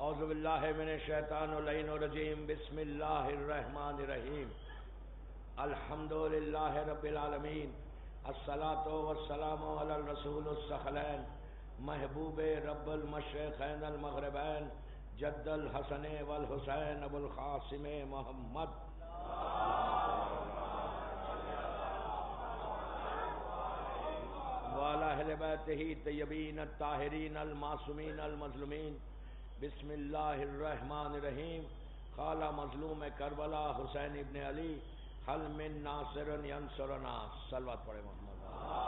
اعوذ باللہ من الشیطان اللعین الرجیم بسم اللہ الرحمن الرحیم الحمدللہ رب العالمین الصلاة والسلام علی الرسول الثقلین محبوب رب المشرقین المغربین جد الحسن والحسین ابو القاسم محمد وعلی اہل بیتہ طیبین الطاہرین المعصومین المظلومین بسم اللہ الرحمن الرحیم قال مظلوم کربلا حسین ابن علی حل من ناصر ینصرنا صلوات پڑھے محمد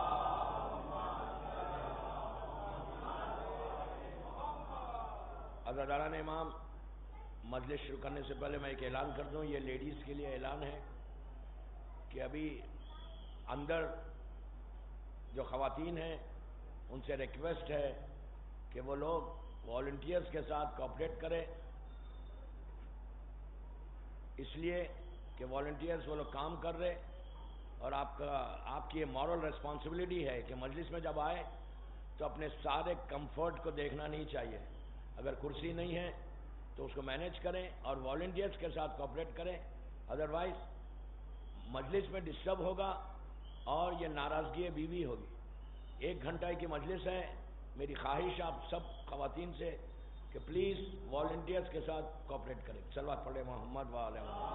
عزیزان امام مجلس شروع کرنے سے پہلے میں ایک اعلان کر دوں. یہ لیڈیز کے لیے اعلان ہے کہ ابھی اندر جو خواتین ہیں ان سے ریکویسٹ ہے کہ وہ لوگ والنٹیئرز کے ساتھ کوآپریٹ کریں، اس لیے کہ والنٹیئرز وہ لوگ کام کر رہے اور آپ کی یہ مورل ریسپانسبلٹی ہے کہ مجلس میں جب آئے تو اپنے سارے کمفرٹ کو دیکھنا نہیں چاہیے. اگر کرسی نہیں ہے تو اس کو مینیج کریں اور والنٹیئرز کے ساتھ کوآپریٹ کریں، ادروائز مجلس میں ڈسٹرب ہوگا اور یہ ناراضگی بیوی ہوگی. 1 گھنٹہ کی مجلس ہے، میری خواہش آپ سب خواتین سے کہ پلیز والنٹیئرز کے ساتھ کوآپریٹ کریں. صلوات پڑھیں محمد وعلی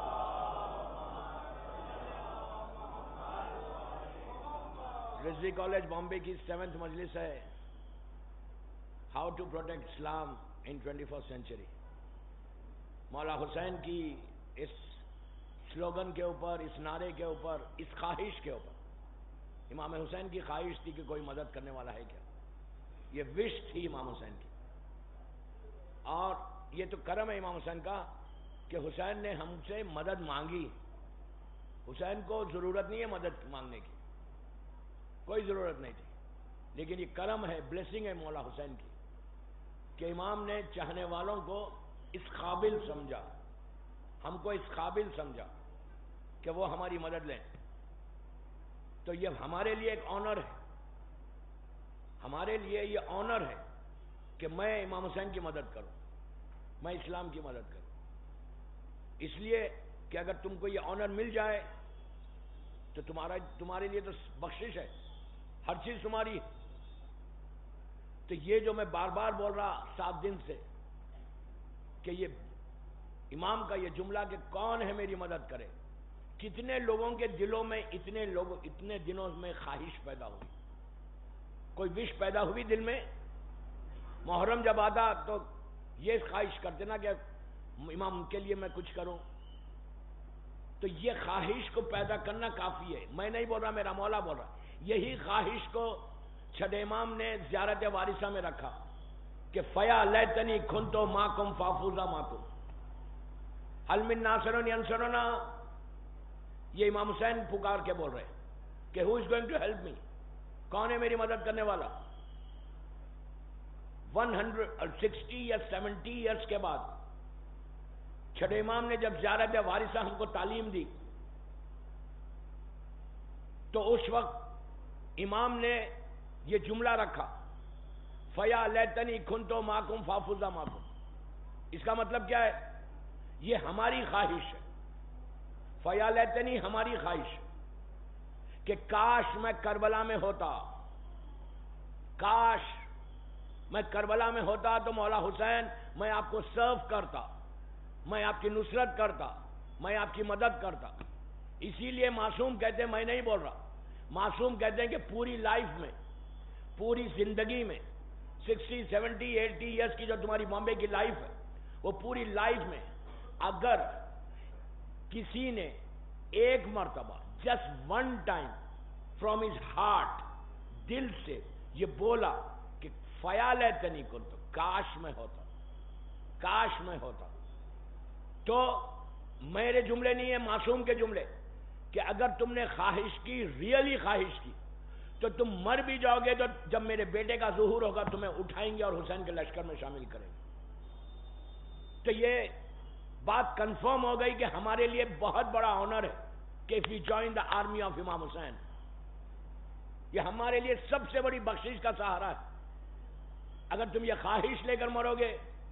رضوی کالج بامبے کی 7th مجلس ہے، how to protect Islam in 21st century. مولا حسین کی اس سلوگن کے اوپر، اس نعرے کے اوپر، اس خواہش کے اوپر، امام حسین کی خواہش تھی کہ کوئی مدد کرنے والا ہے کیا، یہ وش تھی امام حسین کی. اور یہ تو کرم ہے امام حسین کا کہ حسین نے ہم سے مدد مانگی. حسین کو ضرورت نہیں ہے مدد مانگنے کی، کوئی ضرورت نہیں تھی، لیکن یہ کرم ہے، بلیسنگ ہے مولا حسین کی کہ امام نے چاہنے والوں کو اس قابل سمجھا، ہم کو اس قابل سمجھا کہ وہ ہماری مدد لیں. تو یہ ہمارے لیے ایک آنر ہے، ہمارے لیے یہ آنر ہے کہ میں امام حسین کی مدد کروں، میں اسلام کی مدد کروں. اس لیے کہ اگر تم کو یہ آنر مل جائے تو تمہارے لیے تو بخشش ہے، ہر چیز تمہاری ہے. تو یہ جو میں بار بار بول رہا 7 دن سے کہ یہ امام کا یہ جملہ کہ کون ہے میری مدد کرے، کتنے لوگوں کے دلوں میں اتنے دنوں میں خواہش پیدا ہوئی، کوئی وش پیدا ہوئی دل میں. محرم جب آتا تو یہ خواہش کرتے نا کہ امام کے لیے میں کچھ کروں. تو یہ خواہش کو پیدا کرنا کافی ہے. میں نہیں بول رہا، میرا مولا بول رہا. یہی خواہش کو چھٹ امام نے زیارت وارثہ میں رکھا کہ فیا لیتنی کنتو ماکم فافوزا ماکم حل من ناصر ینصرنا. یہ امام حسین پکار کے بول رہے کہ who is going to help me, کون ہے میری مدد کرنے والا. 160 یا 70 ایئرس کے بعد چھٹے امام نے جب زیارت وارثہ ہم کو تعلیم دی تو اس وقت امام نے یہ جملہ رکھا فیا لیتنی کنتو ماکم فافوزا ماکم. اس کا مطلب کیا ہے؟ یہ ہماری خواہش ہے، فیا لیتنی ہماری خواہش کہ کاش میں کربلا میں ہوتا، کاش میں کربلا میں ہوتا تو مولا حسین میں آپ کو سرو کرتا، میں آپ کی نصرت کرتا، میں آپ کی مدد کرتا. اسی لیے معصوم کہتے ہیں، میں نہیں بول رہا، معصوم کہتے ہیں کہ پوری لائف میں، پوری زندگی میں 60 70 80 ایئرس کی جو تمہاری بامبے کی لائف ہے، وہ پوری لائف میں اگر کسی نے ایک مرتبہ just 1 time from his heart, دل سے یہ بولا کہ فیا لیتنی کنتو، کاش میں ہوتا، کاش میں ہوتا، تو میرے جملے نہیں ہیں، معصوم کے جملے، کہ اگر تم نے خواہش کی، ریئلی خواہش کی، تو تم مر بھی جاؤ گے تو جب میرے بیٹے کا ظہور ہوگا تمہیں اٹھائیں گے اور حسین کے لشکر میں شامل کریں گے. تو یہ بات کنفرم ہو گئی کہ ہمارے لیے بہت بڑا آنر ہے کہ if we join the army of امام حسین. یہ ہمارے لیے سب سے بڑی بخشش کا سہارا ہے. اگر تم یہ خواہش لے کر مرو گے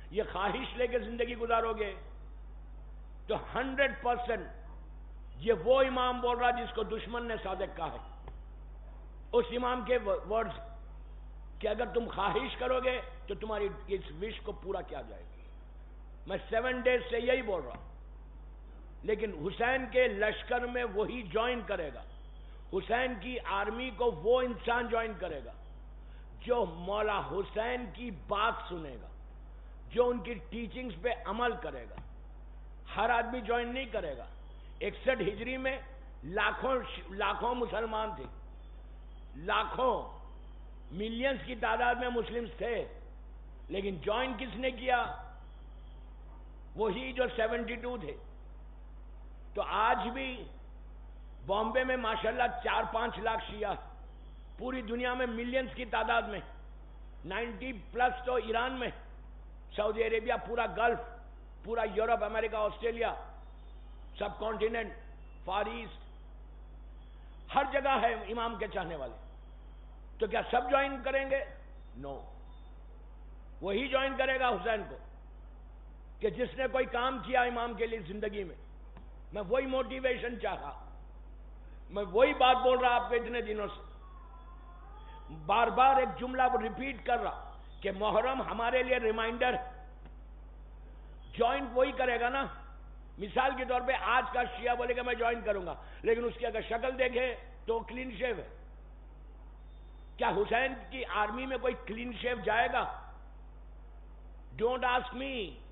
یہ خواہش لے کے زندگی گزارو گے تو 100% یہ وہ امام بول رہا جس کو دشمن نے صادق کہا ہے، اس امام کے ورڈز کہ اگر تم خواہش کرو گے تو تمہاری اس وش کو پورا کیا جائے گا۔ میں 7 days سے یہی بول رہا ہوں، لیکن حسین کے لشکر میں وہی جوائن کرے گا، حسین کی آرمی کو وہ انسان جوائن کرے گا جو مولا حسین کی بات سنے گا، جو ان کی ٹیچنگز پہ عمل کرے گا۔ ہر آدمی جوائن نہیں کرے گا۔ 61 ہجری میں لاکھوں مسلمان تھے، لاکھوں ملینز کی تعداد میں مسلمز تھے، لیکن جوائن کس نے کیا؟ وہی جو 72 تھے۔ تو آج بھی بامبے میں ماشاءاللہ 4-5 لاکھ شیعہ، پوری دنیا میں ملینز کی تعداد میں، 90+ تو ایران میں، سعودی عربیہ، پورا گلف، پورا یورپ، امریکہ، آسٹریلیا، سب کانٹیننٹ، فار ایسٹ، ہر جگہ ہے امام کے چاہنے والے۔ تو کیا سب جوائن کریں گے؟ نو، وہی جوائن کرے گا حسین کو کہ جس نے کوئی کام کیا امام کے لیے زندگی میں۔ میں وہی موٹیویشن چاہا، میں وہی بات بول رہا آپ کو اتنے دنوں سے، بار بار ایک جملہ ریپیٹ کر رہا کہ محرم ہمارے لیے ریمائنڈر، جوائن وہی کرے گا نا۔ مثال کے طور پہ آج کا شیعہ بولے گا میں جوائن کروں گا، لیکن اس کی اگر شکل دیکھے تو کلین شیو ہے۔ کیا حسین کی آرمی میں کوئی کلین شیو جائے گا؟ Don't ask me,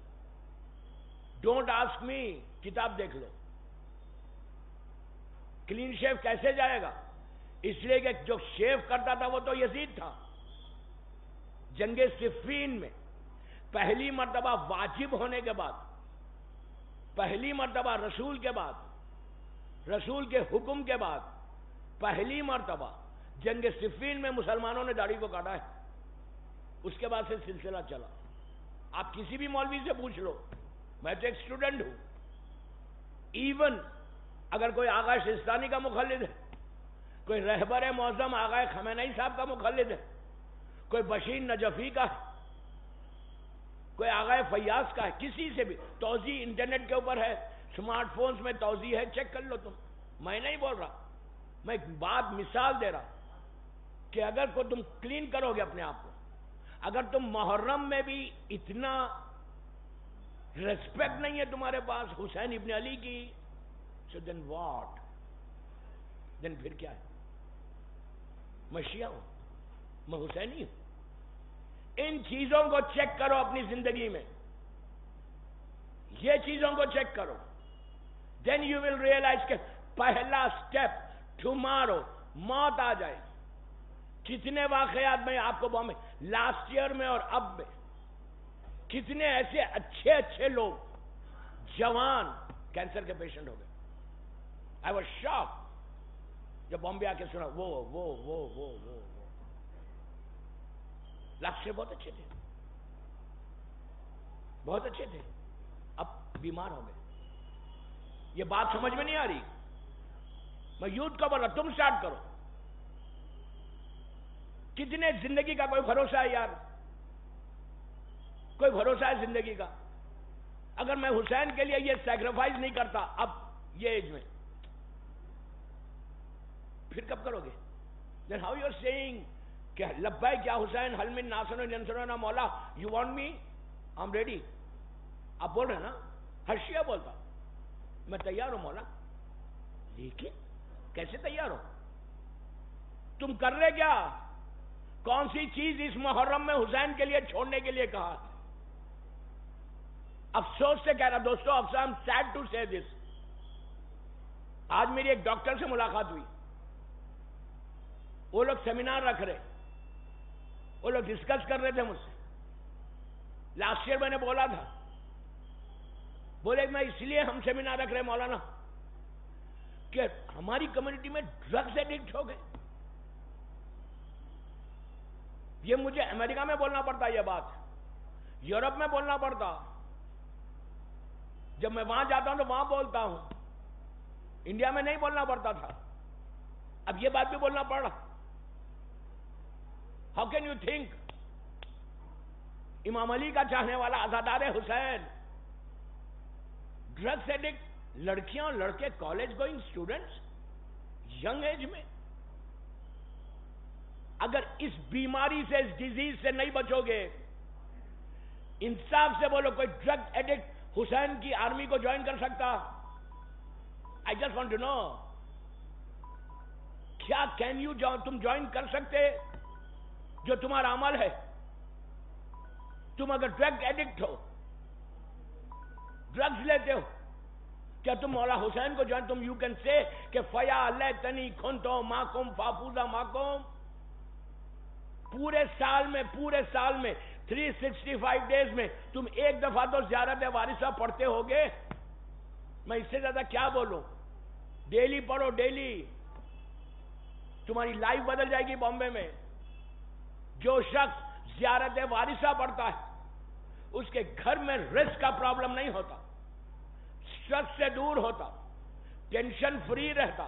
don't ask me, کتاب دیکھ لو۔ کلین شیو کیسے جائے گا؟ اس لیے کہ جو شیو کرتا تھا وہ تو یزید تھا۔ جنگ صفین میں پہلی مرتبہ واجب ہونے کے بعد، پہلی مرتبہ رسول کے بعد، رسول کے حکم کے بعد، پہلی مرتبہ جنگ صفین میں مسلمانوں نے داڑھی کو کاٹا ہے۔ اس کے بعد سے سلسلہ چلا۔ آپ کسی بھی مولوی سے پوچھ لو، میں تو ایک اسٹوڈنٹ ہوں، ایون اگر کوئی آغا شستانی کا مخلد ہے، کوئی رہبر معظم آغا خمینئی صاحب کا مخلد ہے، کوئی بشیر نجفی کا ہے، کوئی آغا فیاض کا ہے، کسی سے بھی توضیح انٹرنیٹ کے اوپر ہے، سمارٹ فونز میں توضیح ہے، چیک کر لو تم۔ میں نہیں بول رہا، میں ایک بات مثال دے رہا کہ اگر کو تم کلین کرو گے اپنے آپ کو، اگر تم محرم میں بھی اتنا ریسپیکٹ نہیں ہے تمہارے پاس حسین ابن علی کی، so then what؟ then پھر کیا ہے؟ میں شیعہ ہوں، میں حسینی ہوں۔ ان چیزوں کو چیک کرو اپنی زندگی میں، یہ چیزوں کو چیک کرو، then you will realize کہ پہلا سٹیپ ٹمارو موت آ جائے۔ کتنے واقعات میں آپ کو بامبے لاسٹ ایئر میں اور اب میں، کتنے ایسے اچھے اچھے لوگ جوان کینسر کے پیشنٹ ہو گئے۔ آئی واز شاک جب بامبے آ کے سنا وہ لاسٹ ایئر بہت اچھے تھے، بہت اچھے تھے، اب بیمار ہو گئے۔ یہ بات سمجھ میں نہیں آ رہی؟ میں یوتھ کو بول رہا تم سٹارٹ کرو۔ کتنے زندگی کا کوئی بھروسہ ہے یار؟ کوئی بھروسہ ہے زندگی کا؟ اگر میں حسین کے لیے یہ سیکریفائز نہیں کرتا اب یہ ایج میں، پھر کب کرو گے؟ then how you are saying کہ لبیک یا حسین حل من ناصر ینصرنا مولا، you want me I'm ready؟ آپ بول رہے ہیں نا، ہر شیعہ بولتا میں تیار ہوں مولا، لیکن کیسے تیار ہو؟ تم کر رہے کیا؟ کون سی چیز اس محرم میں حسین کے لیے چھوڑنے کے لیے کہا؟ افسوس سے کہہ رہا دوستو، افسوس، سیڈ ٹو سے دس، آج میری ایک ڈاکٹر سے ملاقات ہوئی، وہ لوگ سیمینار رکھ رہے، وہ لوگ ڈسکس کر رہے تھے مجھ سے۔ لاسٹ ایئر میں نے بولا تھا، بولے میں اس لیے ہم سیمینار رکھ رہے مولانا کہ ہماری کمیونٹی میں ڈرگز ایڈکٹ ہو گئے۔ یہ مجھے امریکہ میں بولنا پڑتا، یہ بات یورپ میں بولنا پڑتا، جب میں وہاں جاتا ہوں تو وہاں بولتا ہوں، انڈیا میں نہیں بولنا پڑتا تھا، اب یہ بات بھی بولنا پڑ رہا۔ ہاؤ کین یو تھنک امام علی کا چاہنے والا عزادار حسین، ڈرگس ایڈکٹ، لڑکیاں اور لڑکے college going students young age میں. اگر اس بیماری سے، اس ڈیزیز سے نہیں بچو گے، انصاف سے بولو کوئی ڈرگ ایڈکٹ حسین کی آرمی کو جوائن کر سکتا؟ I just want to know, کیا تم جوائن کر سکتے جو تمہارا عمل ہے؟ تم اگر ڈرگ ایڈکٹ ہو، ڈرگز لیتے ہو، کیا تم مولا حسین کو جوائن؟ تم یو کین سے کہ فیا لیتنی کنتو ماکم فافوزا ماکم. پورے سال میں 365 ڈیز میں تم ایک دفعہ تو زیارت وارثہ پڑھتے ہوگے. میں اس سے زیادہ کیا بولوں؟ ڈیلی پڑھو، ڈیلی. تمہاری لائف بدل جائے گی. بامبے میں جو شخص زیارت وارثہ پڑھتا ہے اس کے گھر میں رسک کا پرابلم نہیں ہوتا، اسٹریس سے دور ہوتا، ٹینشن فری رہتا،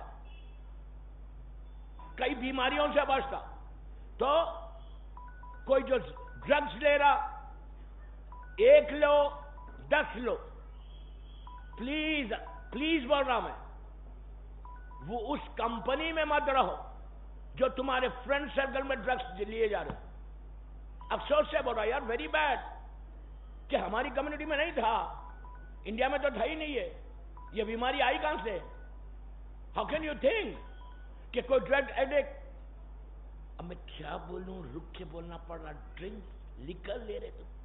کئی بیماریوں سے بچتا. تو کوئی جو ڈرگز لے رہا، 1 لو 10 لو، پلیز بول رہا میں، وہ اس کمپنی میں مت رہو جو تمہارے فرینڈ سرکل میں ڈرگز لیے جا رہے. افسوس سے بول رہا یار، ویری بیڈ کہ ہماری کمیونٹی میں نہیں تھا، انڈیا میں تو تھا ہی نہیں ہے. یہ بیماری آئی کہاں سے؟ ہاؤ کین یو تھنک کہ کوئی ڈرگ ایڈکٹ. اب میں کیا بولوں، رک کے بولنا پڑ رہا. ڈرنک لیکر لے رہے تم،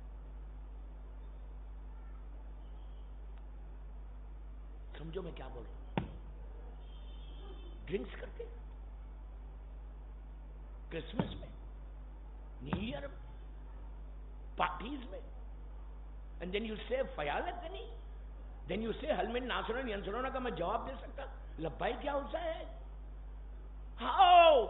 سمجھو میں کیا بول رہا ہوں. ڈرنکس کرتے کرسمس میں، نیو ایئر میں، پارٹیز میں. اینڈ دین یو سے فیالت نہیں، دین یو سے حل میں ناصرون ینصرون کا میں جواب دے سکتا؟ لبائی کیا ہوتا ہے؟ ہاؤ.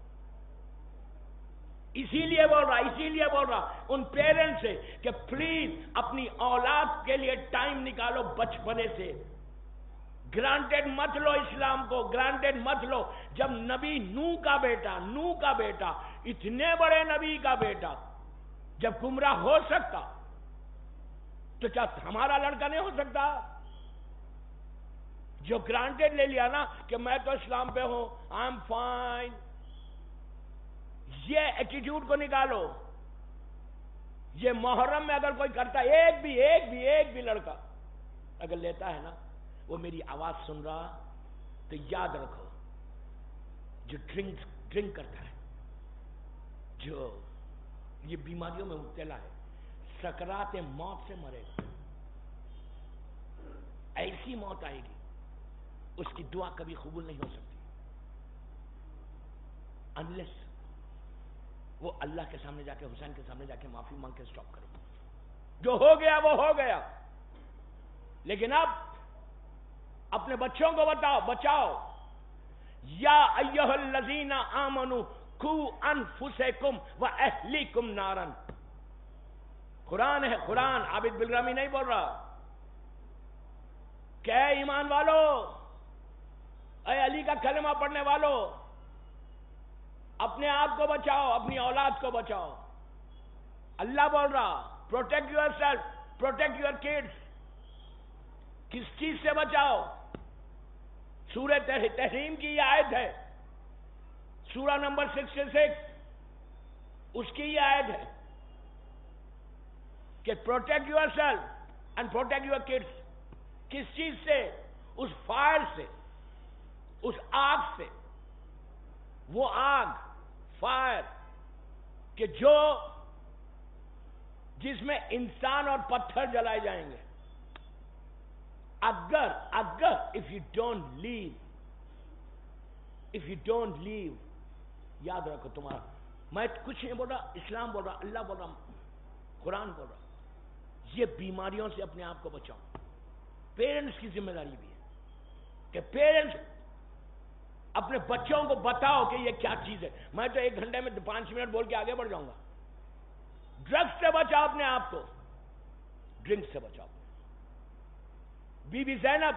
اسی لیے بول رہا ان پیرنٹس سے کہ پلیز اپنی اولاد کے لیے ٹائم نکالو بچپنے سے. گرانٹیڈ مت لو اسلام کو، گرانٹیڈ مت لو. جب نبی نوح کا بیٹا اتنے بڑے نبی کا بیٹا جب گمراہ ہو سکتا تو کیا ہمارا لڑکا نہیں ہو سکتا؟ جو گرانٹیڈ لے لیا نا کہ میں تو اسلام پہ ہوں، آئی ایم فائن. یہ ایٹیٹیوڈ کو نکالو. یہ محرم میں اگر کوئی کرتا، ایک بھی لڑکا اگر لیتا ہے نا، وہ میری آواز سن رہا تو یاد رکھو، جو ڈرنک کرتا ہے، جو یہ بیماریوں میں مبتلا ہے، سکرات موت سے مرے گا. ایسی موت آئے گی اس کی دعا کبھی قبول نہیں ہو سکتی انلیس وہ اللہ کے سامنے جا کے، حسین کے سامنے جا کے معافی مانگ کے سٹاپ کرے. جو ہو گیا وہ ہو گیا. لیکن اب اپنے بچوں کو بچاؤ. یا ایھا الذین آمنوا قوا انفسکم واہلیکم نارا. قرآن ہے، قرآن. عابد بالرامی نہیں بول رہا. کہ اے ایمان والو، اے علی کا کلمہ پڑھنے والو، اپنے آپ کو بچاؤ، اپنی اولاد کو بچاؤ. اللہ بول رہا protect yourself, protect your kids. کس چیز سے بچاؤ؟ سورہ تحریم کی یہ آیت ہے، سورہ نمبر 66 اس کی یہ آیت ہے کہ protect yourself and protect your kids. کس چیز سے؟ اس فائر سے، اس آگ سے. وہ آگ، فائر کہ جس میں انسان اور پتھر جلائے جائیں گے. اگر if you don't leave یاد رکھو تمہارا. میں کچھ نہیں بول رہا، اسلام بول رہا، اللہ بول رہا، قرآن بول رہا. یہ بیماریوں سے اپنے آپ کو بچاؤ. پیرنٹس کی ذمہ داری بھی ہے کہ پیرنٹس اپنے بچوں کو بتاؤ کہ یہ کیا چیز ہے. میں تو 1 گھنٹے میں 5 منٹ بول کے آگے بڑھ جاؤں گا. ڈرگس سے بچاؤ اپنے آپ کو، ڈرنک سے بچاؤ. بی بی زینب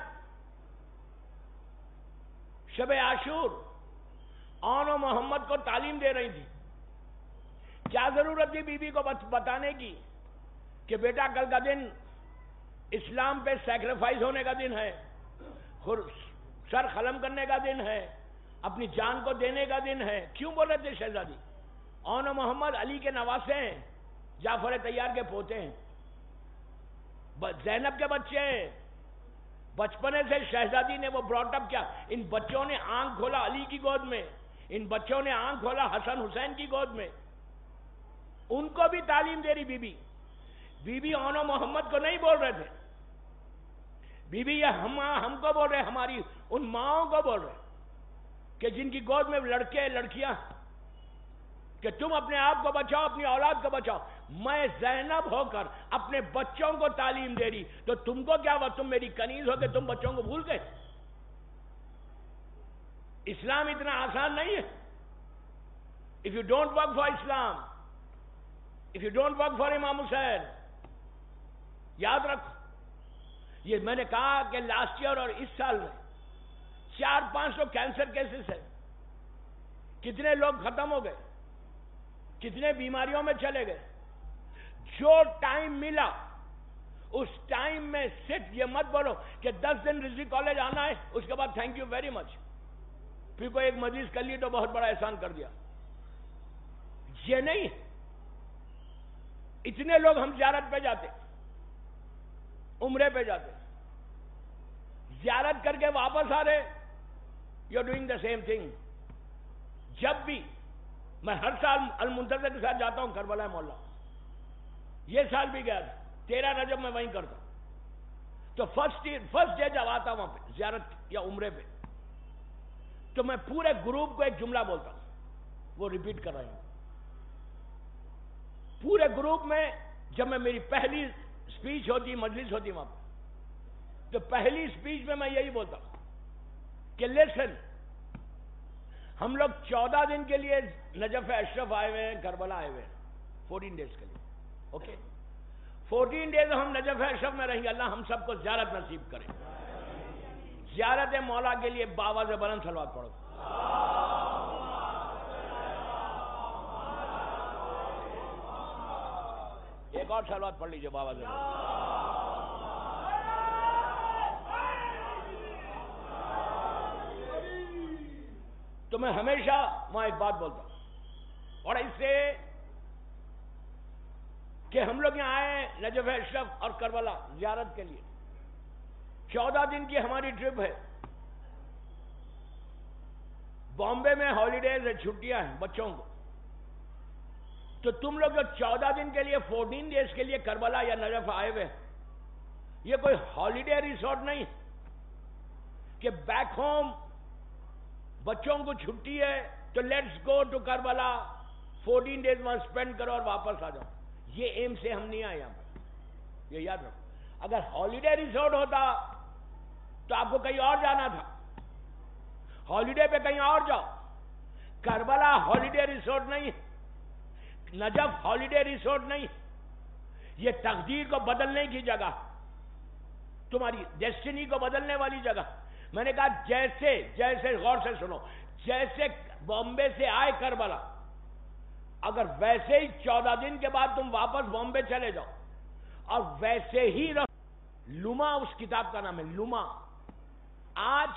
شب عاشور آن و محمد کو تعلیم دے رہی تھی. کیا ضرورت تھی بی بی کو بتانے کی؟ کہ بیٹا کل کا دن اسلام پہ سیکریفائز ہونے کا دن ہے، سر قلم کرنے کا دن ہے، اپنی جان کو دینے کا دن ہے. کیوں بول رہے تھے شہزادی؟ اون محمد علی کے نواسے ہیں، جعفر طیار کے پوتے ہیں، زینب کے بچے ہیں. بچپنے سے شہزادی نے وہ براٹ اپ کیا. ان بچوں نے آنکھ کھولا علی کی گود میں، ان بچوں نے آنکھ کھولا حسن حسین کی گود میں. ان کو بھی تعلیم دے رہی بی بی اون محمد کو نہیں بول رہے تھے. بی بی یہ ہم کو بول رہے، ہماری ان ماؤں کو بول رہے کہ جن کی گود میں لڑکے لڑکیاں، کہ تم اپنے آپ کو بچاؤ، اپنی اولاد کو بچاؤ. میں زینب ہو کر اپنے بچوں کو تعلیم دے رہی، تو تم کو کیا ہوا؟ تم میری کنیز ہو کے تم بچوں کو بھول گئے. اسلام اتنا آسان نہیں ہے. If you don't work for Islam, if you don't work for امام حسین، یاد رکھو. یہ میں نے کہا کہ لاسٹ ایئر اور اس سال میں 400-500 کینسر کیسز ہیں. کتنے لوگ ختم ہو گئے، کتنے بیماریوں میں چلے گئے. جو ٹائم ملا اس ٹائم میں صرف یہ مت بولو کہ 10 دن رضوی کالج آنا ہے، اس کے بعد تھینک یو ویری مچ، پھر کوئی ایک مجلس کر لی تو بہت بڑا احسان کر دیا. یہ نہیں. اتنے لوگ ہم زیارت پہ جاتے، عمرے پہ جاتے، زیارت کر کے واپس آ رہے. You are doing the same thing. جب بھی میں ہر سال المنتظر کے ساتھ جاتا ہوں کربلا مولا، یہ سال بھی گیا تھا. 13 رجب میں وہیں کرتا ہوں. تو فرسٹ ڈے جب آتا وہاں پہ زیارت یا عمرے پہ، تو میں پورے گروپ کو ایک جملہ بولتا ہوں، وہ ریپیٹ کر رہا ہوں. پورے گروپ میں جب میں میری پہلی سپیچ ہوتی، مجلس ہوتی وہاں پہ، تو پہلی سپیچ میں یہی بولتا ہوں کہ لیسن، ہم لوگ 14 دن کے لیے نجف اشرف آئے ہوئے ہیں، کربلا آئے ہوئے ہیں 14 ڈیز کے لیے. اوکے 14 ڈیز ہم نجف اشرف میں رہیں گے. اللہ ہم سب کو زیارت نصیب کرے. زیارت مولا کے لیے بابا سے بلند صلوات پڑھو. ایک اور صلوات پڑھ لیجئے بابا سے. تو میں ہمیشہ وہاں ایک بات بولتا ہوں، اور اس سے کہ ہم لوگ یہاں آئے نجف اشرف اور کربلا زیارت کے لیے. 14 دن کی ہماری ٹرپ ہے. بامبے میں ہالیڈیز ہے، چھٹیاں ہیں بچوں کو. تو تم لوگ جو 14 دن کے لیے 14 ڈیز کے لیے کربلا یا نجف آئے ہوئے، یہ کوئی ہالیڈے ریسورٹ نہیں کہ بیک ہوم بچوں کو چھٹی ہے تو let's go to Karbala 14 days وہاں اسپینڈ کرو اور واپس آ جاؤ. یہ ایم سے ہم نہیں آئے یہاں پر، یہ یاد رکھو. اگر ہالیڈے ریسورٹ ہوتا تو آپ کو کہیں اور جانا تھا. ہالیڈے پہ کہیں اور جاؤ. کربلا ہالیڈے ریسورٹ نہیں، نجف ہالیڈے ریسورٹ نہیں. یہ تقدیر کو بدلنے کی جگہ، تمہاری ڈیسٹینی کو بدلنے والی جگہ. میں نے کہا جیسے غور سے سنو، جیسے بامبے سے آئے کربلا، اگر ویسے ہی 14 دن کے بعد تم واپس بامبے چلے جاؤ اور ویسے ہی رہو. لما اس کتاب کا نام ہے، لما. آج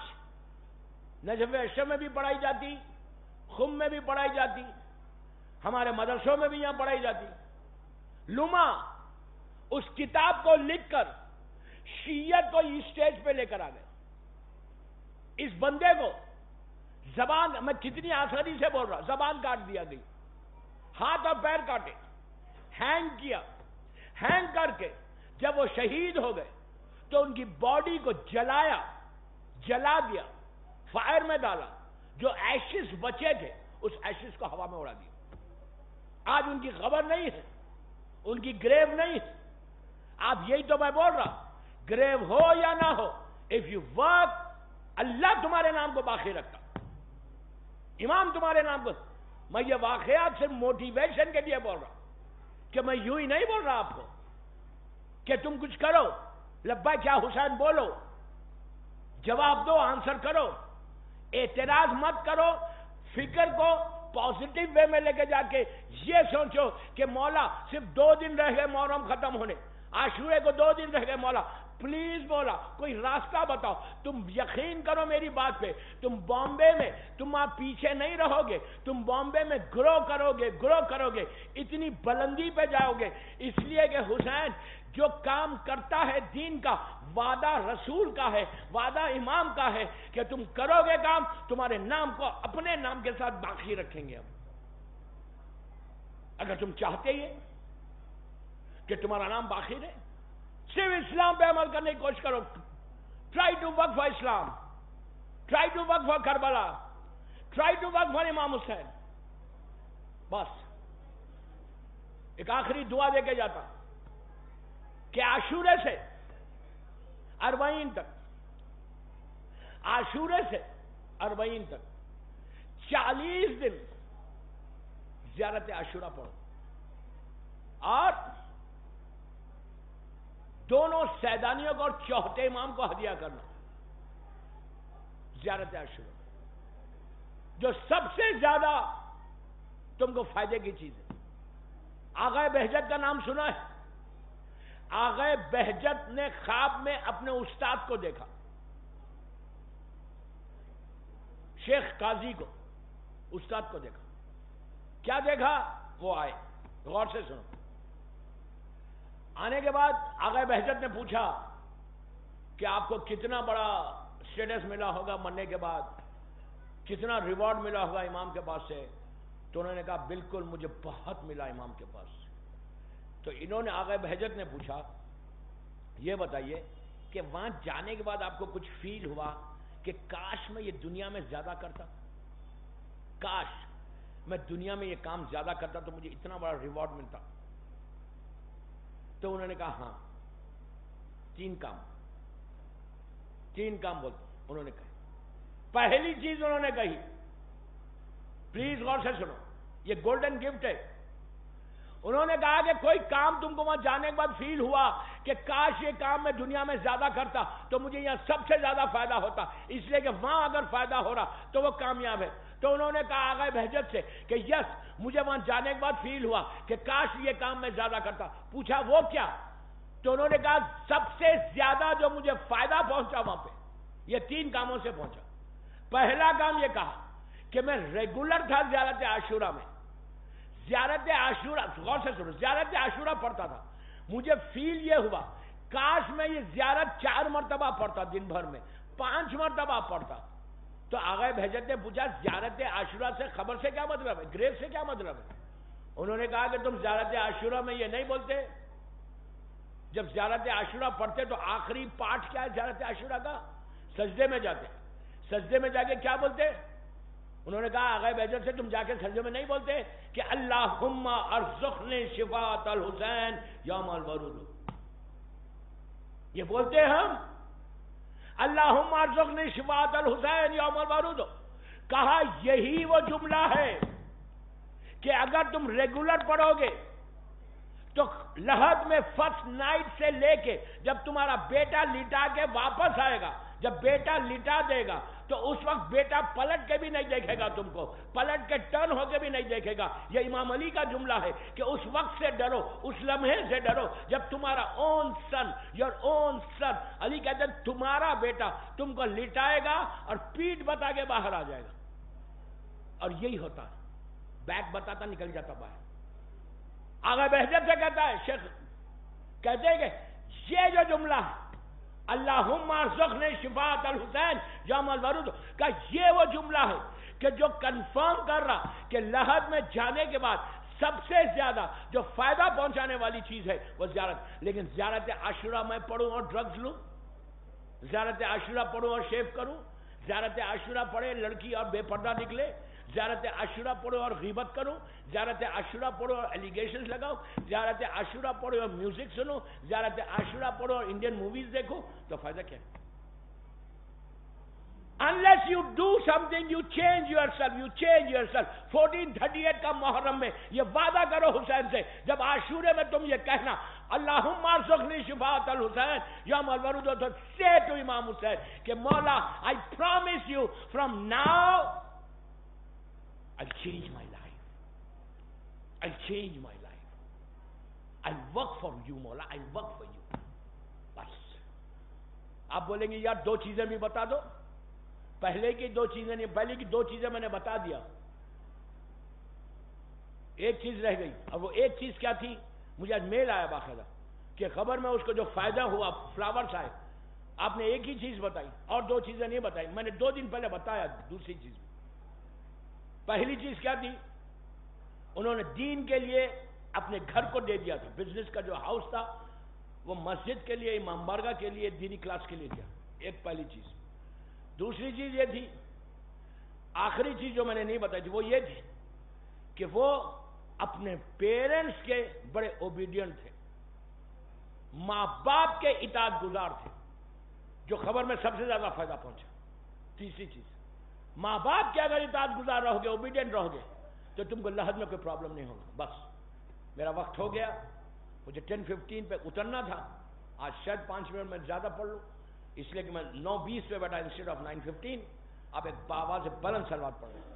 نجف اشرف میں بھی پڑھائی جاتی، خم میں بھی پڑھائی جاتی، ہمارے مدرسوں میں بھی یہاں پڑھائی جاتی. لما اس کتاب کو لکھ کر شیعت کو اسٹیج پہ لے کر آ گئے. اس بندے کو زبان، میں کتنی آسانی سے بول رہا، زبان کاٹ دیا گئی، ہاتھ اور پیر کاٹے، ہینگ کیا. ہینگ کر کے جب وہ شہید ہو گئے تو ان کی باڈی کو جلا دیا، فائر میں ڈالا. جو ایشز بچے تھے اس ایشز کو ہوا میں اڑا دیا. آج ان کی خبر نہیں ہے، ان کی گریو نہیں ہے. آپ یہی تو میں بول رہا، گریو ہو یا نہ ہو، اف یو ورک، اللہ تمہارے نام کو باقی رکھتا، امام تمہارے نام کو. میں یہ واقعات سے موٹیویشن کے لیے بول رہا کہ میں یوں ہی نہیں بول رہا آپ کو کہ تم کچھ کرو، لبیک یا حسین بولو، جواب دو، آنسر کرو، اعتراض مت کرو، فکر کو پازیٹیو وے میں لے کے جا کے یہ سوچو کہ مولا صرف 2 دن رہ گئے محرم ختم ہونے، عاشورے کو 2 دن رہ گئے، مولا پلیز مولا کوئی راستہ بتاؤ۔ تم یقین کرو میری بات پہ، تم بامبے میں تم آپ پیچھے نہیں رہو گے، تم بامبے میں گرو کرو گے، اتنی بلندی پہ جاؤ گے، اس لیے کہ حسین جو کام کرتا ہے دین کا، وعدہ رسول کا ہے، وعدہ امام کا ہے کہ تم کرو گے کام، تمہارے نام کو اپنے نام کے ساتھ باقی رکھیں گے ہم۔ اگر تم چاہتے ہی کہ تمہارا نام باقی رہے، صرف اسلام پہ عمل کرنے کی کوشش کرو۔ Try to work for Islam, try to work for Karbala, try to work for امام حسین۔ بس ایک آخری دعا دے کے جاتا کہ عاشورے سے اربعین تک، عاشورے سے اربعین تک 40 دن زیارت عاشورہ پڑھو، اور دونوں سیدانیوں کو اور چوتھے امام کو ہدیہ کرنا زیارت عاشورہ، جو سب سے زیادہ تم کو فائدے کی چیز ہے۔ آغا بہجت کا نام سنا ہے؟ آغا بہجت نے خواب میں اپنے استاد کو دیکھا، شیخ قاضی کو، استاد کو دیکھا۔ کیا دیکھا؟ وہ آئے، غور سے سنو۔ آنے کے بعد آغا بہجت نے پوچھا کہ آپ کو کتنا بڑا سٹیٹس ملا ہوگا مرنے کے بعد، کتنا ریوارڈ ملا ہوگا امام کے پاس سے؟ تو انہوں نے کہا بالکل مجھے بہت ملا امام کے پاس سے۔ تو انہوں نے آغا بہجت نے پوچھا یہ بتائیے کہ وہاں جانے کے بعد آپ کو کچھ فیل ہوا کہ کاش میں یہ دنیا میں زیادہ کرتا، کاش میں دنیا میں یہ کام زیادہ کرتا تو مجھے اتنا بڑا ریوارڈ ملتا؟ تو انہوں نے کہا ہاں، 3 کام بولتے انہوں نے کہا۔ پہلی چیز انہوں نے کہی، پلیز غور سے سنو، یہ گولڈن گفٹ ہے۔ انہوں نے کہا کہ کوئی کام تم کو وہاں جانے کے بعد فیل ہوا کہ کاش یہ کام میں دنیا میں زیادہ کرتا تو مجھے یہاں سب سے زیادہ فائدہ ہوتا، اس لیے کہ وہاں اگر فائدہ ہو رہا تو وہ کامیاب ہے۔ تو انہوں نے کہا آغا بہجت سے کہ یس، مجھے وہاں جانے کے بعد فیل ہوا کہ کاش یہ کام میں زیادہ کرتا۔ پوچھا وہ کیا؟ تو انہوں نے کہا سب سے زیادہ جو مجھے فائدہ پہنچا وہاں پہ، یہ 3 کاموں سے پہنچا۔ پہلا کام یہ کہا کہ میں ریگولر تھا زیارت عاشورہ میں، زیارت عاشورہ، غور سے سنو، زیارت عاشورہ پڑھتا تھا، مجھے فیل یہ ہوا کاش میں یہ زیارت 4 مرتبہ پڑھتا، دن بھر میں 5 مرتبہ پڑھتا۔ تو آغا بہجت نے پوچھا زیارت عاشورہ سے خبر سے کیا مطلب ہے، گریو سے کیا مطلب ہے؟ انہوں نے کہا کہ تم زیارت عاشورہ میں یہ نہیں بولتے، جب زیارت عاشورہ پڑھتے تو آخری پارٹ کیا ہے زیارت عاشورہ کا؟ سجدے میں جاتے، سجدے میں جا کے کیا بولتے؟ انہوں نے کہا آغا بہجت سے تم جا کے سجدے میں نہیں بولتے کہ اللہم ارزقنی شفاعت الحسین یوم الورود؟ یہ بولتے ہیں ہم، اللہم ارزقنی شفاعت الحسین یوم الورود۔ کہا یہی وہ جملہ ہے کہ اگر تم ریگولر پڑھو گے تو لحد میں فرسٹ نائٹ سے لے کے جب تمہارا بیٹا لٹا کے واپس آئے گا، جب بیٹا لٹا دے گا تو اس وقت بیٹا پلٹ کے بھی نہیں دیکھے گا تم کو، پلٹ کے ٹرن ہو کے بھی نہیں دیکھے گا۔ یہ امام علی کا جملہ ہے کہ اس وقت سے ڈرو، اس لمحے سے ڈرو جب تمہارا اون سن، یور اون سن، علی کہتے ہیں تمہارا بیٹا تم کو لٹائے گا اور پیٹ بتا کے باہر آ جائے گا، اور یہی ہوتا ہے، بیک بتاتا نکل جاتا باہر۔ آغا بہجت سے کہتا ہے، شیخ کہتے ہیں کہ یہ جو جملہ ہے اللہم ارزقنی شفاعت الحسین یوم الورود کا، یہ وہ جملہ ہے کہ جو کنفرم کر رہا کہ لحد میں جانے کے بعد سب سے زیادہ جو فائدہ پہنچانے والی چیز ہے وہ زیارت۔ لیکن زیارت عاشورہ میں پڑھوں اور ڈرگز لوں، زیارت عاشورہ پڑھوں اور شیو کروں، زیارت عاشورہ پڑھے لڑکی اور بے پردہ نکلے، زیارت عاشورہ پڑھو اور غیبت کروں، زیارت عاشورہ پڑھو اور ایلیگیشنز لگاؤ، زیارت عاشورہ پڑھو اور میوزک سنو، زیارت عاشورہ پڑھو اور انڈین موویز دیکھو، تو فائدہ کیا ہے؟ Unless you do something, you change yourself, you change yourself۔ 1438 کا محرم میں یہ وعدہ کرو حسین سے، جب عاشورے میں تم یہ کہنا اللہم ارزقنی شفاعت الحسین یوم الورود، تو say to امام حسین کہ مولا I promise you from now I'll change my life. I'll change my life. I'll work for you, Mawla. I'll work for you. बस आप बोलेंगे यार दो चीजें भी बता दो. पहले की दो चीजें नहीं, पहले की दो चीजें मैंने बता दिया, एक चीज रह गई. और वो एक चीज क्या थी? मुझे आज मेल आया बाकायदा कि खबर में उसको जो फायदा हुआ, फ्लावर्स आए. आपने एक ही चीज बताई और दो चीजें नहीं बताई. मैंने 2 दिन पहले बताया दूसरी चीज. पहली चीज क्या थी? उन्होंने दीन के लिए अपने घर को दे दिया था. बिजनेस का जो हाउस था वो मस्जिद के लिए, इमाम बारगाह के लिए, दीनी क्लास के लिए दिया. एक पहली चीज. दूसरी चीज ये थी, आखिरी चीज जो मैंने नहीं बताई थी, वो ये थी कि वो अपने पेरेंट्स के बड़े ओबीडियंट थे, मां बाप के इताअत गुजार थे, जो खबर में सबसे ज्यादा फायदा पहुंचा. तीसरी चीज, मां बाप के अगर इताअत गुजार रहोगे, ओबीडियंट रहोगे, तो तुमको लहद में कोई प्रॉब्लम नहीं होगा. बस मेरा वक्त हो गया, मुझे 10:15 पे उतरना था. आज शायद 5 मिनट में ज्यादा पढ़ लूं, इसलिए कि मैं 9:20 पे बैठा इंस्टेड ऑफ 9:15. आप एक बाबा से बुलंद सलवात पढ़ रहे.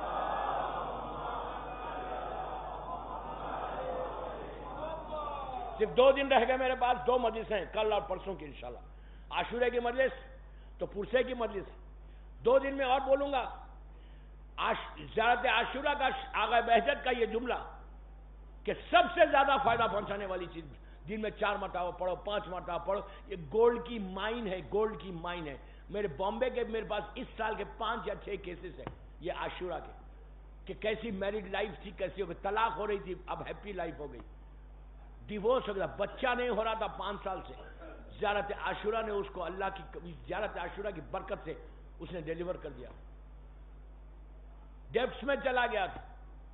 सिर्फ 2 दिन रह गए मेरे पास. 2 मजलिस हैं, कल और परसों की इंशाल्लाह. आशूरे की मजलिस तो पुरसे की मजलिस. 2 दिन में और बोलूंगा. ज़ियारत आशूरा का, आगा बहजत का ये जुमला कि सबसे ज्यादा फायदा पहुंचाने वाली चीज, दिन में 4 मरतबा पढ़ो, 5 मरतबा पढ़ो. ये गोल्ड की माइन है, गोल्ड की माइन है. मेरे बॉम्बे के मेरे पास इस साल के 5 या 6 केसेस हैं ये आशूरा के, कि कैसी मैरिड लाइफ थी, कैसी हो गई, तलाक हो रही थी, अब हैप्पी लाइफ हो गई, डिवोर्स हो गया, बच्चा नहीं हो रहा था 5 साल से. ज़ियारत आशूरा ने उसको, अल्लाह की ज़ियारत आशूरा की बरकत से उसने डिलीवर कर दिया. डेब्ट्स में चला गया था,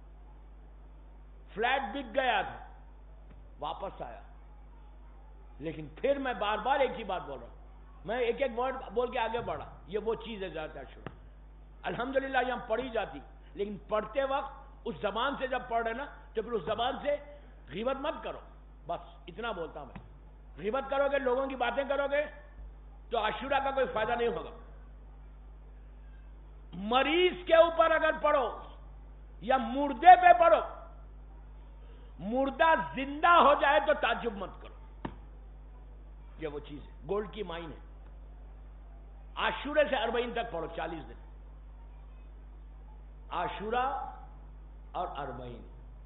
फ्लैट बिक गया था, वापस आया. लेकिन फिर मैं बार बार एक ही बात बोल रहा हूं, मैं एक एक वर्ड बोल के आगे बढ़ा. ये वो चीज है ज़ियारत आशूरा. अल्हम्दुलिल्लाह यहां पढ़ी जाती, लेकिन पढ़ते वक्त उस जबान से जब पढ़ रहे ना, तो फिर उस जबान से गीबत मत करो. बस इतना बोलता मैं. गीबत करोगे, लोगों की बातें करोगे, तो आशूरा का कोई फायदा नहीं होगा. मरीज के ऊपर अगर पढ़ो या मुर्दे पे पढ़ो, मुर्दा जिंदा हो जाए तो ताज्जुब मत करो. ये वो चीज है, गोल्ड की माइन है. आशूरे से 40 तक पढ़ो, 40 दिन. आशूरा और 40.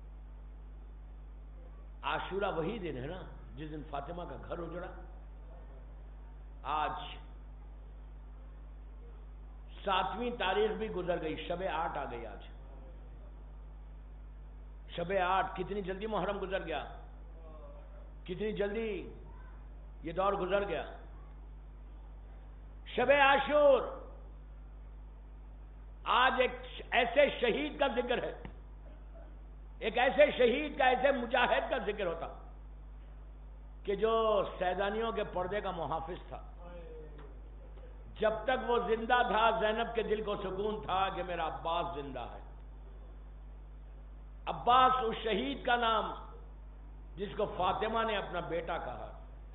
आशूरा वही दिन है ना जिस दिन फातिमा का घर उजड़ा. आज 7वीं तारीख भी गुजर गई, शब-ए-8 आ गई. आज शब-ए-8, कितनी जल्दी मुहर्रम गुजर गया, कितनी जल्दी ये दौर गुजर गया. शब-ए-आशूर, आज एक ऐसे शहीद का जिक्र है, एक ऐसे शहीद का, ऐसे मुजाहिद का जिक्र होता कि जो सैदानियों के पर्दे का मुहाफिज था. जब तक वो जिंदा था, ज़ैनब के दिल को सुकून था कि मेरा अब्बास जिंदा है. अब्बास उस शहीद का नाम जिसको फातिमा ने अपना बेटा कहा.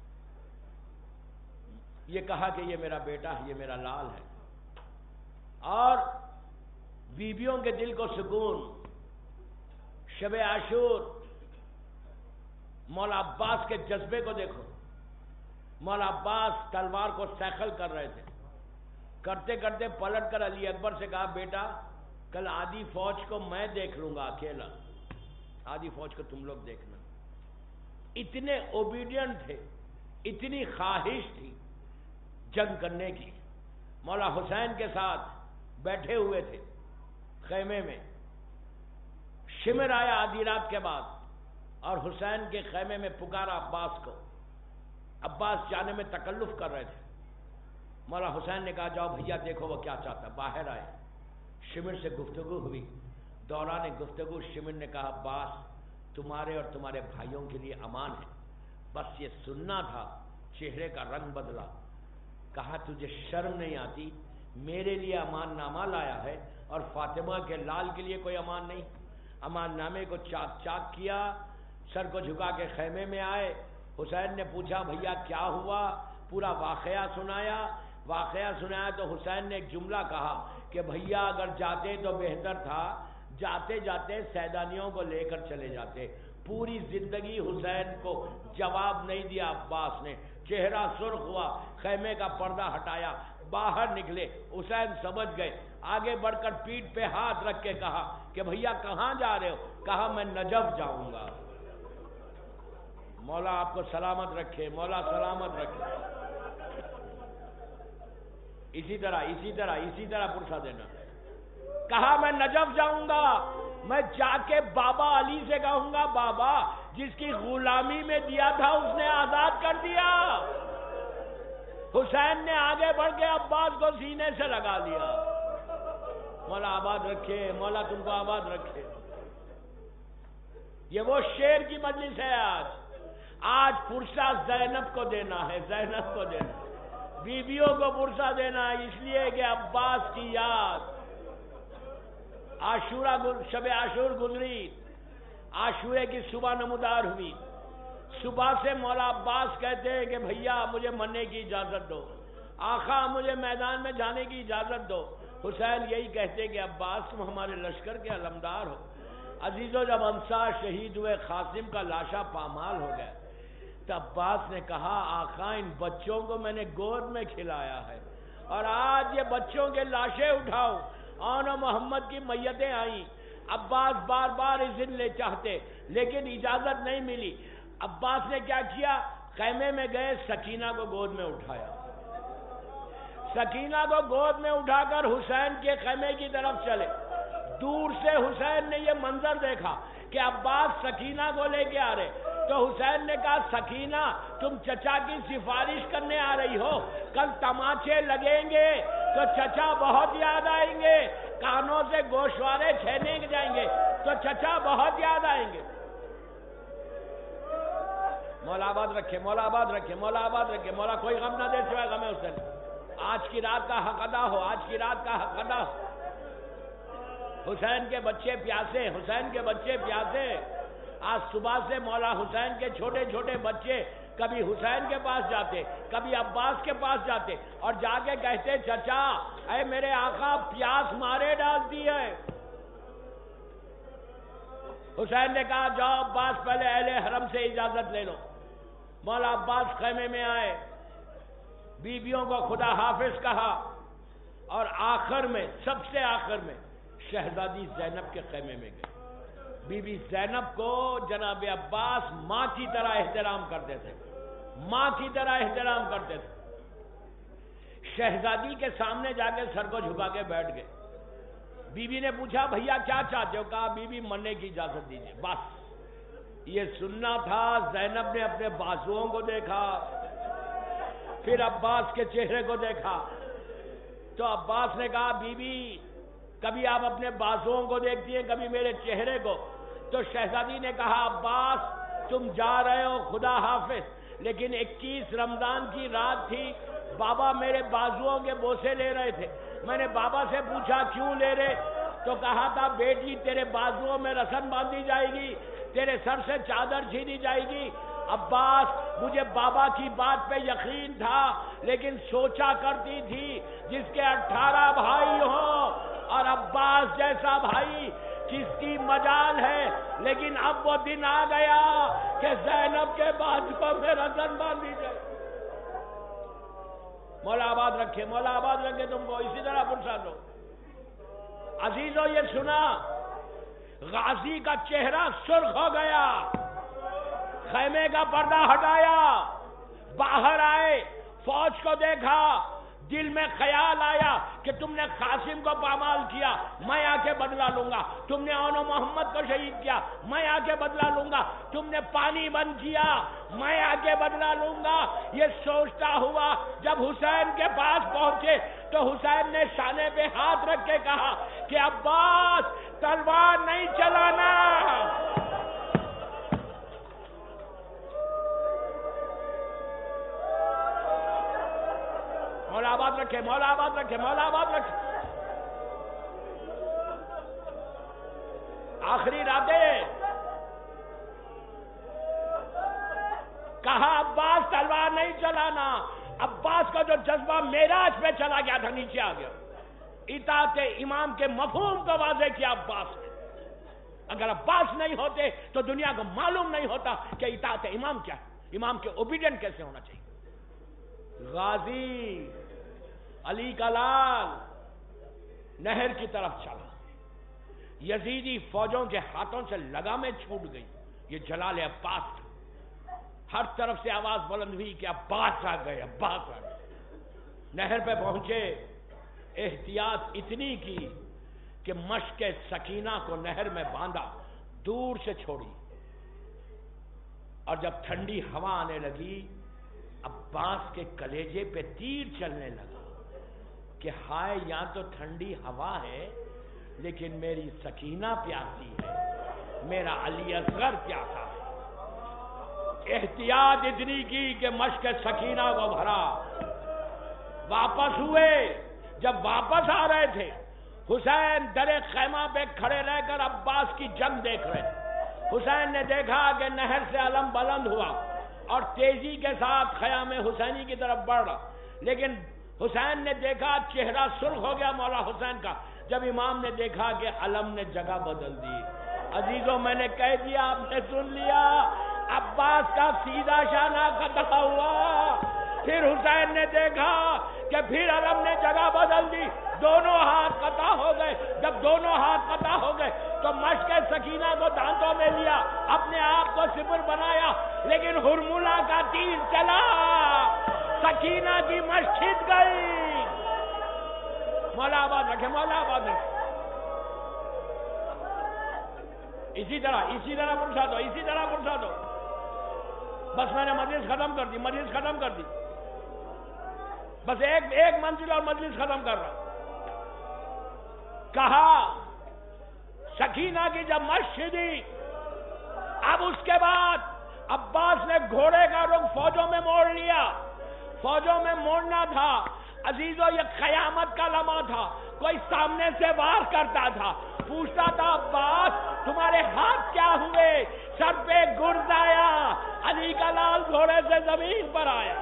ये कहा कि ये मेरा बेटा है, ये मेरा लाल है. और बीबियों के दिल को सुकून. शब-ए-आशूर, मौला अब्बास के जज्बे को देखो. मौला अब्बास तलवार को सैखल कर रहे थे. करते करते पलट कर अली अकबर से कहा, बेटा कल आधी फौज को मैं देख लूंगा अकेला, आधी फौज को तुम लोग देखना. इतने ओबीडियंट थे, इतनी ख्वाहिश थी जंग करने की. मौला हुसैन के साथ बैठे हुए थे खेमे में. शिमर आया आधी रात के बाद और हुसैन के खेमे में पुकारा अब्बास को. अब्बास जाने में तकल्लुफ कर रहे थे. मौला हुसैन ने कहा, जाओ भैया देखो वो क्या चाहता. बाहर आए, शिमर से गुफ्तगू हुई. दौरान गुफ्तगू शिमर ने कहा, अब्बास तुम्हारे और तुम्हारे भाइयों के लिए अमान है, बस ये सुनना था. चेहरे का रंग बदला. कहा, तुझे शर्म नहीं आती, मेरे लिए अमान नामा लाया है और फातिमा के लाल के लिए कोई अमान नहीं. अमान नामे को चाक चाक किया, सर को झुका के खेमे में आए. हुसैन ने पूछा, भैया क्या हुआ? पूरा वाकया सुनाया. वाकया सुनाया तो हुसैन ने एक जुमला कहा कि भैया अगर जाते तो बेहतर था, جاتے جاتے سیدانیوں کو لے کر چلے جاتے. پوری زندگی حسین کو جواب نہیں دیا عباس نے. چہرہ سرخ ہوا، خیمے کا پردہ ہٹایا، باہر نکلے. حسین سمجھ گئے. آگے بڑھ کر پیٹھ پہ ہاتھ رکھ کے کہا کہ بھیا کہاں جا رہے ہو؟ کہا میں نجف جاؤں گا. مولا آپ کو سلامت رکھے، مولا سلامت رکھے. اسی طرح پرسا دینا. کہا میں نجف جاؤں گا، میں جا کے بابا علی سے کہوں گا بابا جس کی غلامی میں دیا تھا اس نے آزاد کر دیا. حسین نے آگے بڑھ کے عباس کو سینے سے لگا لیا. مولا آباد رکھے، مولا تم کو آباد رکھے. یہ وہ شیر کی مجلس ہے. آج پرسہ زینب کو دینا ہے، زینب کو دینا، بیویوں کو پرسہ دینا ہے، اس لیے کہ عباس کی یاد. شب عاشور گزری، عاشورے کی صبح نمودار ہوئی. صبح سے مولا عباس کہتے ہیں کہ بھیا مجھے مرنے کی اجازت دو، آقا مجھے میدان میں جانے کی اجازت دو. حسین یہی کہتے کہ عباس تم ہمارے لشکر کے علمدار ہو. عزیزو جب انصار شہید ہوئے، قاسم کا لاشا پامال ہو گیا، تو عباس نے کہا آقا ان بچوں کو میں نے گود میں کھلایا ہے اور آج یہ بچوں کے لاشیں اٹھاؤ. آن محمد کی میتیں آئیں. عباس بار بار اذن لے چاہتے لیکن اجازت نہیں ملی. عباس نے کیا کیا؟ خیمے میں گئے، سکینہ کو گود میں اٹھایا. سکینہ کو گود میں اٹھا کر حسین کے خیمے کی طرف چلے. دور سے حسین نے یہ منظر دیکھا کہ عباس سکینہ کو لے کے آ رہے. تو حسین نے کہا سکینہ تم چچا کی سفارش کرنے آ رہی ہو، کل تماچے لگیں گے تو چچا بہت یاد آئیں گے، کانوں سے گوشوارے چھینے جائیں گے تو چچا بہت یاد آئیں گے. مولا آباد رکھے، مولا آباد رکھے، مولا آباد رکھے. مولا کوئی غم نہ دے سوائے غم حسین. آج کی رات کا حق ادا ہو، آج کی رات کا حق ادا ہو. حسین کے بچے پیاسے، حسین کے بچے پیاسے. آج صبح سے مولا حسین کے چھوٹے چھوٹے بچے کبھی حسین کے پاس جاتے، کبھی عباس کے پاس جاتے اور جا کے کہتے چچا اے میرے آقا پیاس مارے ڈالتی ہے. حسین نے کہا جاؤ عباس پہلے اہل حرم سے اجازت لے لو. مولا عباس خیمے میں آئے، بیویوں کو خدا حافظ کہا اور آخر میں سب سے آخر میں شہزادی زینب کے خیمے میں گئے. بی بی زینب کو جناب عباس ماں کی طرح احترام کرتے تھے، ماں کی طرح احترام کرتے تھے. شہزادی کے سامنے جا کے سر کو جھکا کے بیٹھ گئے. بی بی نے پوچھا بھیا کیا چاہتے ہو؟ کہا بی بی مرنے کی اجازت دیجیے. بس یہ سننا تھا. زینب نے اپنے بازوؤں کو دیکھا، پھر عباس کے چہرے کو دیکھا تو عباس نے کہا بی بی کبھی آپ اپنے بازوؤں کو دیکھتی ہیں کبھی میرے چہرے کو. تو شہزادی نے کہا عباس تم جا رہے ہو خدا حافظ، لیکن 21 رمضان کی رات تھی، بابا میرے بازوؤں کے بوسے لے رہے تھے. میں نے بابا سے پوچھا کیوں لے رہے؟ تو کہا تھا بیٹی تیرے بازوؤں میں رسن باندھی جائے گی، تیرے سر سے چادر چھینی جائے گی. عباس مجھے بابا کی بات پہ یقین تھا لیکن سوچا کرتی تھی جس کے 18 بھائی ہوں اور عباس جیسا بھائی کس کی مجال ہے. لیکن اب وہ دن آ گیا کہ زینب کے بازو میں رسن باندھی جائے. مولا آباد رکھے، مولا آباد رکھے تم کو. اسی طرح فرصت ہو. عزیزو یہ سنا، غازی کا چہرہ سرخ ہو گیا، خیمے کا پردہ ہٹایا، باہر آئے، فوج کو دیکھا، دل میں خیال آیا کہ تم نے قاسم کو پامال کیا، میں آ کے بدلہ لوں گا. تم نے اون محمد کو شہید کیا، میں آ کے بدلہ لوں گا. تم نے پانی بند کیا، میں آ کے بدلہ لوں گا. یہ سوچتا ہوا جب حسین کے پاس پہنچے تو حسین نے شانے پہ ہاتھ رکھ کے کہا کہ عباس تلوار نہیں چلانا. مولا آباد رکھے، مولا آباد رکھے، مولا آباد رکھے. آخری راتیں کہا عباس تلوار نہیں چلانا. عباس کا جو جذبہ معراج پہ چلا گیا تھا نیچے آ گیا. اطاعت امام کے مفہوم کو واضح کیا عباس نے. اگر عباس نہیں ہوتے تو دنیا کو معلوم نہیں ہوتا کہ اطاعت امام کیا ہے، امام کے اوبیڈینٹ کیسے ہونا چاہیے۔ غازی علی کا لال نہر کی طرف چلا، یزیدی فوجوں کے ہاتھوں سے لگامیں چھوٹ گئی، یہ جلال عباس تھا۔ ہر طرف سے آواز بلند ہوئی کہ عباس آ گئے، عباس آ گئے۔ نہر پہ پہنچے، احتیاط اتنی کی کہ مشک سکینہ کو نہر میں باندھا، دور سے چھوڑی، اور جب ٹھنڈی ہوا آنے لگی عباس کے کلیجے پہ تیر چلنے لگا کہ ہائے یہاں تو ٹھنڈی ہوا ہے لیکن میری سکینہ پیاسی ہے، میرا علی اصغر پیاسا ہے۔ احتیاط اتنی کی کہ مشک سکینہ کو بھرا، واپس ہوئے۔ جب واپس آ رہے تھے حسین در خیمہ پہ کھڑے رہ کر عباس کی جنگ دیکھ رہے تھے۔ حسین نے دیکھا کہ نہر سے علم بلند ہوا اور تیزی کے ساتھ خیام حسینی کی طرف بڑھ رہا، لیکن حسین نے دیکھا چہرہ سرخ ہو گیا مولا حسین کا جب امام نے دیکھا کہ علم نے جگہ بدل دی۔ عزیزوں میں نے کہہ دیا، آپ نے سن لیا، عباس کا سیدھا شانہ قطع ہوا۔ پھر حسین نے دیکھا کہ پھر علم نے جگہ بدل دی، دونوں ہاتھ قطع ہو گئے۔ جب دونوں ہاتھ قطع ہو گئے تو مشک سکینہ کو دانتوں میں لیا، اپنے آپ کو صفر بنایا، لیکن ہرملہ کا تیر چلا، سکینہ کی مشک چھٹ گئی۔ مولا آباد رکھے، مولا آباد رکھے۔ اسی طرح پرسا دو، اسی طرح پرسا دو۔ بس میں نے مجلس ختم کر دی، مجلس ختم کر دی، بس ایک منزل اور مجلس ختم کر رہا۔ کہا سکینہ کی جب مشق دی، اب اس کے بعد عباس نے گھوڑے کا رخ فوجوں میں موڑ لیا۔ فوجوں میں موڑنا تھا عزیزو، یہ قیامت کا لمحہ تھا۔ کوئی سامنے سے وار کرتا تھا، پوچھتا تھا عباس تمہارے ہاتھ کیا ہوئے؟ سر پہ گرز آیا، علی کا لال گھوڑے سے زمین پر آیا۔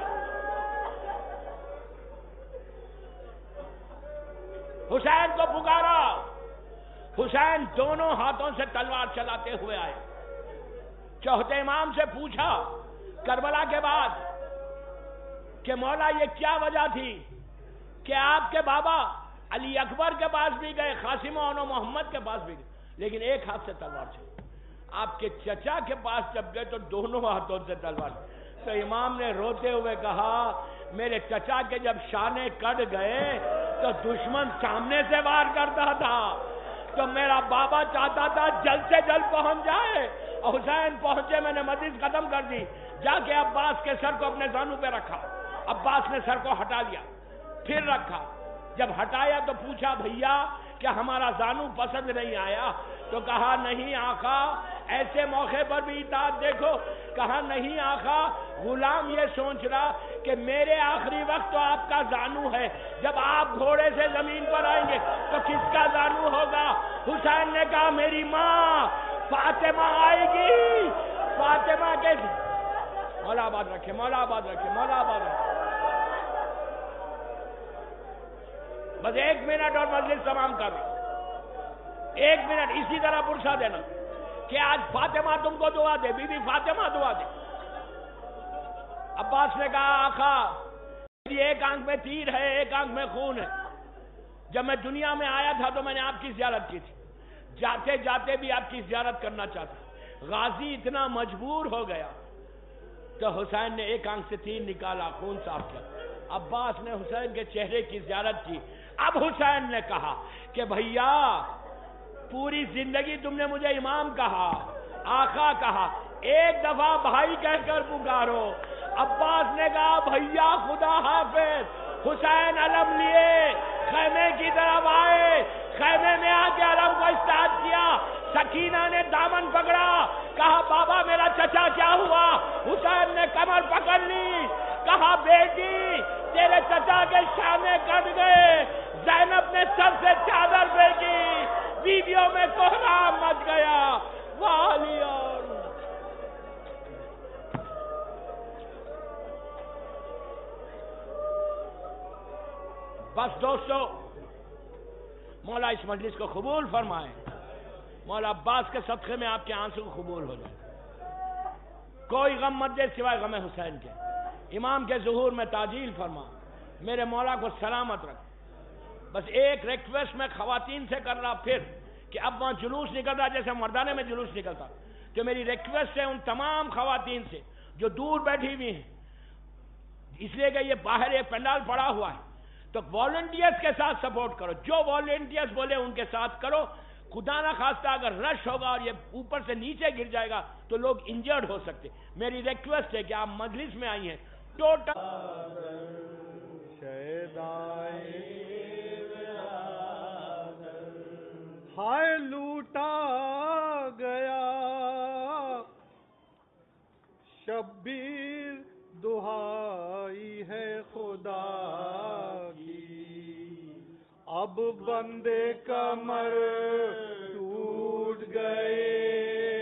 حسین کو پکارا، حسین دونوں ہاتھوں سے تلوار چلاتے ہوئے آئے۔ چوتھے امام سے پوچھا کربلا کے بعد کہ مولا یہ کیا وجہ تھی کہ آپ کے بابا علی اکبر کے پاس بھی گئے، قاسم و محمد کے پاس بھی گئے، لیکن ایک ہاتھ سے تلوار چلی۔ آپ کے چچا کے پاس جب گئے تو دونوں ہاتھوں سے تلوار چلی۔ تو امام نے روتے ہوئے کہا میرے چچا کے جب شانے کٹ گئے تو دشمن سامنے سے وار کرتا تھا، تو میرا بابا چاہتا تھا جلد سے جلد پہنچ جائے، اور حسین پہنچے۔ میں نے مجلس ختم کر دی، جا کے عباس کے سر کو اپنے زانو پہ رکھا۔ عباس نے سر کو ہٹا لیا، پھر رکھا۔ جب ہٹایا تو پوچھا بھیا کیا ہمارا زانو پسند نہیں آیا؟ تو کہا نہیں آقا، ایسے موقع پر بھی اطاعت دیکھو۔ کہا نہیں آقا، غلام یہ سوچ رہا کہ میرے آخری وقت تو آپ کا زانو ہے، جب آپ گھوڑے سے زمین پر آئیں گے تو کس کا زانو ہوگا؟ حسین نے کہا میری ماں فاطمہ آئے گی، فاطمہ کے مولا آباد رکھے، مولا آباد رکھے، مولا آباد رکھے۔ بس ایک منٹ اور مجلس تمام کر رہا، ایک منٹ اسی طرح پرسا دینا کہ آج فاطمہ تم کو دعا دے، بی بی فاطمہ دعا دے۔ عباس نے کہا آقا میری ایک آنکھ میں تیر ہے، ایک آنکھ میں خون ہے۔ جب میں دنیا میں آیا تھا تو میں نے آپ کی زیارت کی تھی، جاتے جاتے بھی آپ کی زیارت کرنا چاہتا۔ غازی اتنا مجبور ہو گیا تو حسین نے ایک آنکھ سے تیر نکالا، خون صاف کیا۔ عباس نے حسین کے چہرے کی زیارت کی۔ اب حسین نے کہا کہ بھیا پوری زندگی تم نے مجھے امام کہا، آقا کہا، ایک دفعہ بھائی کہہ کر پکارو۔ عباس نے کہا بھیا خدا حافظ۔ حسین علم لیے خیمے کی طرف آئے، خیمے میں آ کے علم کو استعاد کیا۔ سکینہ نے دامن پکڑا، کہا بابا میرا چچا کیا ہوا؟ حسین نے کمر پکڑ لی، کہا بیٹی تیرے چچا کے شانے کٹ گئے۔ زینب نے سر سے چادر پھینکی، بیویوں میں کوہرام مچ گیا۔ والی اور بس دوستو، مولا اس مجلس کو قبول فرمائیں۔ مولا عباس کے صدقے میں آپ کے آنسو قبول ہو جائے. کوئی غم مت دے سوائے غم حسین کے. امام کے ظہور میں تعجیل فرما. میرے مولا کو سلامت رکھ. بس ایک ریکویسٹ میں خواتین سے کر رہا پھر کہ اب وہاں جلوس نکلتا جیسے مردانے میں جلوس نکلتا، تو میری ریکویسٹ ہے ان تمام خواتین سے جو دور بیٹھی ہوئی ہیں، اس لیے کہ یہ باہر ایک پنڈال پڑا ہوا ہے، تو والنٹیئرز کے ساتھ سپورٹ کرو. جو والنٹیئرز بولے ان کے ساتھ کرو. خدا نہ خواستہ اگر رش ہوگا اور یہ اوپر سے نیچے گر جائے گا تو لوگ انجرڈ ہو سکتے. میری ریکویسٹ ہے کہ آپ مجلس میں آئی ہیں ٹوٹل ہائے لوٹا گیا شبیر دہائی ہے خدا کی اب بندے کمر ٹوٹ گئے